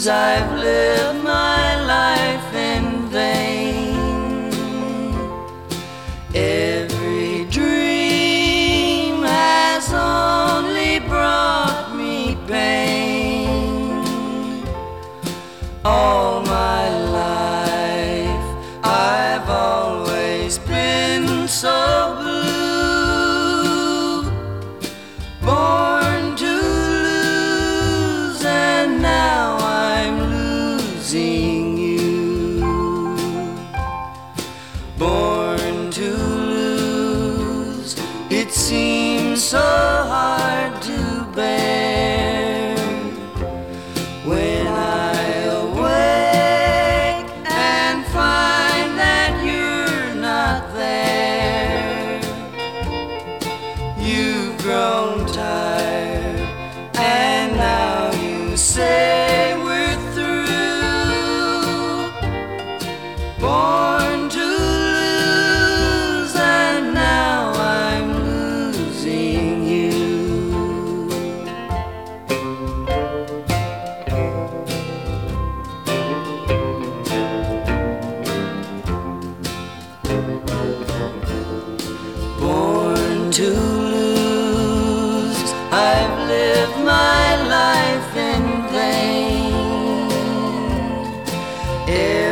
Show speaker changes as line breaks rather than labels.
I've lived my life in vain. Every dream has only brought me pain. All my life I've always been so blue, born to lose, and now I'm losing you. Born to lose, it seems so hard to bear when I awake and find that you're not there. You've grown tired and now you say we're through. Born to lose, and now I'm losing you. Born to lose, I've lived my life in vain.